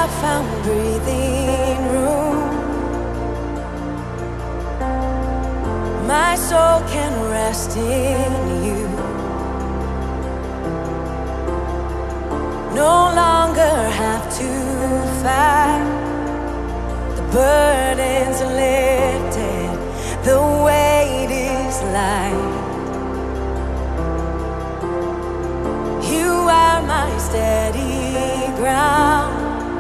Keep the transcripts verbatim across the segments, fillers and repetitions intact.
found breathing room. My soul can rest in you. No longer have to fight. The burden's lifted, the weight is light. You are my steady ground.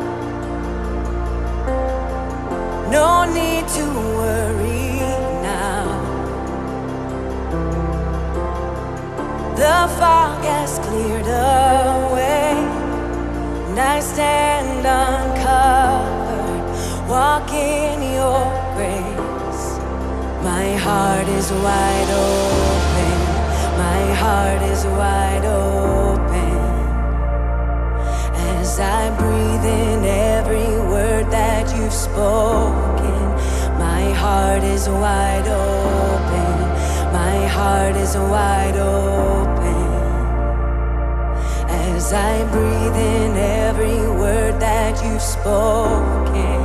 No need to worry now. The fog has cleared away, and I stand uncovered, walk in your grace. My heart is wide open, my heart is wide open, as I breathe in every word that you've spoken. My heart is wide open, my heart is wide open, as I breathe in every word that you've spoken.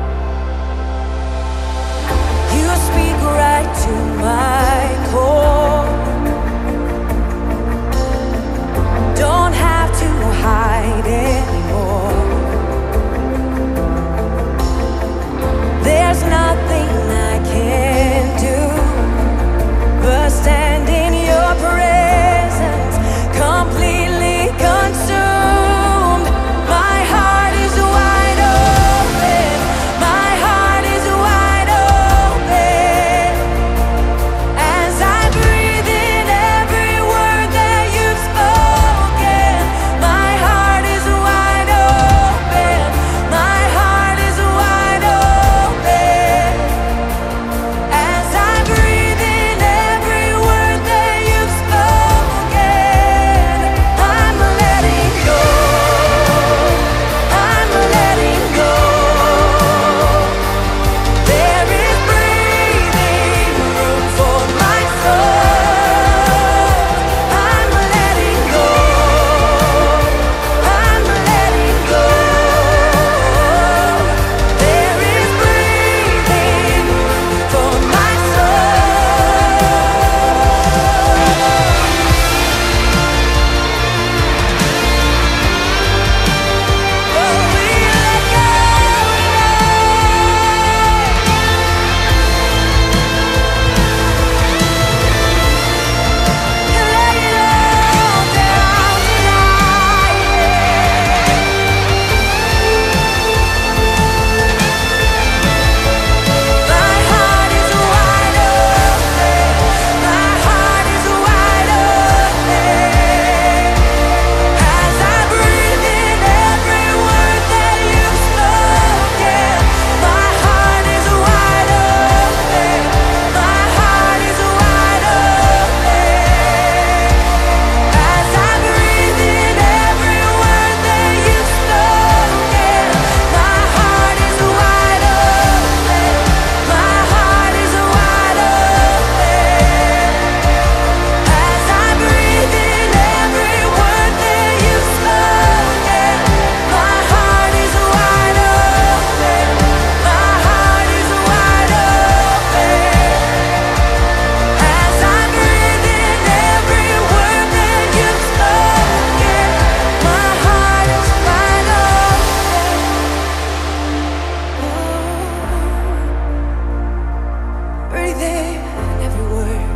You speak right to my core. Don't have to hide anymore. There's nothing I can do but stand in your presence, completely consumed. My heart is wide open, my heart is wide open, as I breathe in every word that you've spoken. My heart is wide open, my heart is wide open, as I breathe in every word that you've spoken. I'm letting go, I'm letting go. There is breathing room for my soul. I'm letting go, I'm letting go. There is breathing room for my soul. Oh, we let go today. Lay it all down tonight. My heart is wide open, my heart is wide open, as I breathe in every word that you've spoken. My heart is wide open, my heart is wide open, as I breathe in every word that you've spoken. My heart is wide open, my heart is wide open, as I breathe in every word that you've spoken. My heart is wide open, my heart is wide open, as I breathe in every word that you've spoken. My heart is wide open. Breathe in every word.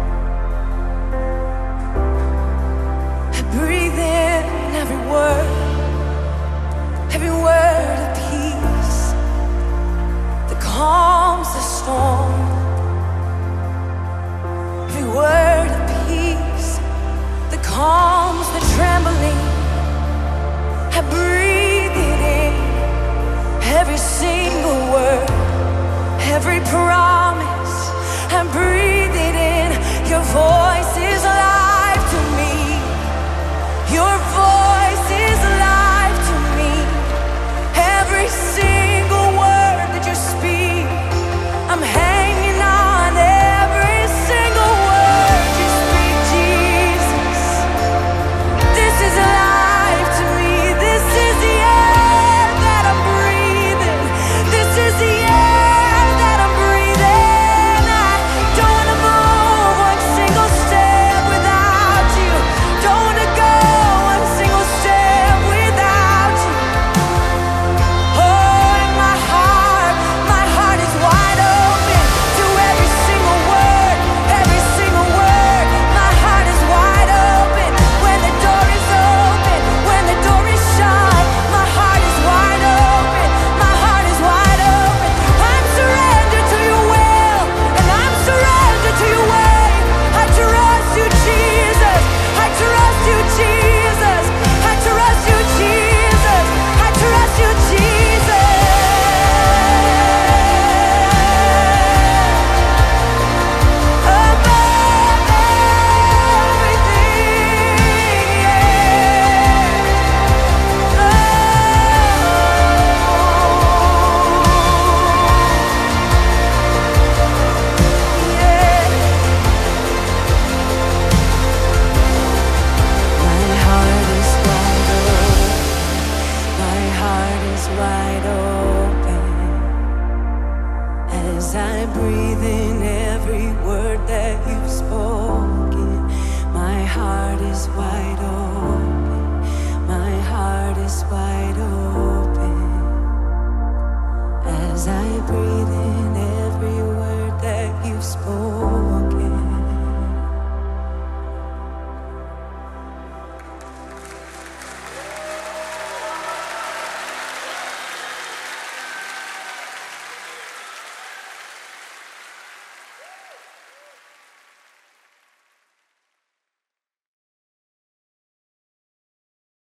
I breathe in every word, every word of peace that calms the storm, every word of peace that calms the trembling. I breathe it in, every single word, every promise. I breathe it in. Your voice is